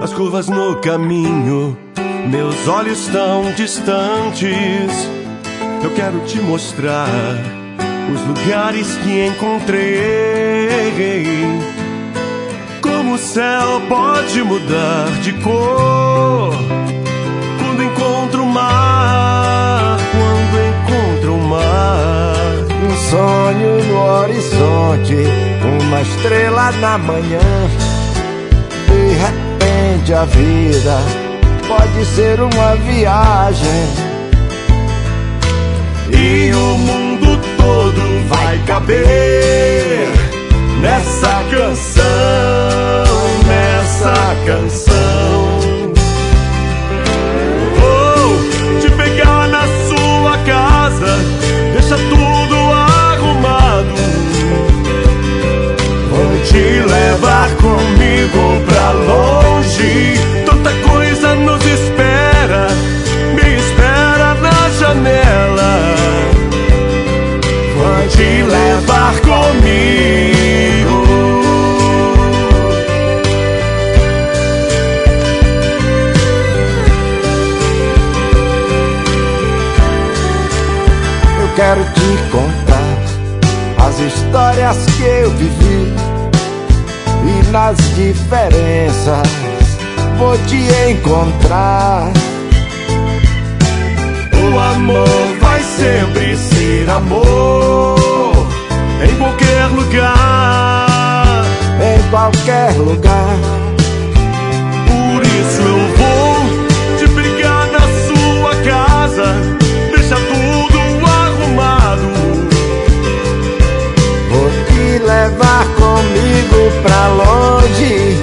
as curvas no caminho, meus olhos tão distantes. Eu quero te mostrar os lugares que encontrei. Como o céu pode mudar de cor quando encontro o mar, quando encontro o mar. Um sonho no horizonte, uma estrela na manhã. De repente a vida pode ser uma viagem, e o mundo todo vai caber nessa canção, nessa canção. Vou te pegar na sua casa, deixa tudo arrumado. Vou te levar comigo pra longe, tanta coisa nos espera, me espera na janela. Vou te levar comigo. Eu quero te contar as histórias que eu vivi, e nas diferenças vou te encontrar. O amor vai sempre ser amor, em qualquer lugar, em qualquer lugar. Por isso eu vou te pegar na sua casa, deixa tudo arrumado. Vou te levar comigo pra longe,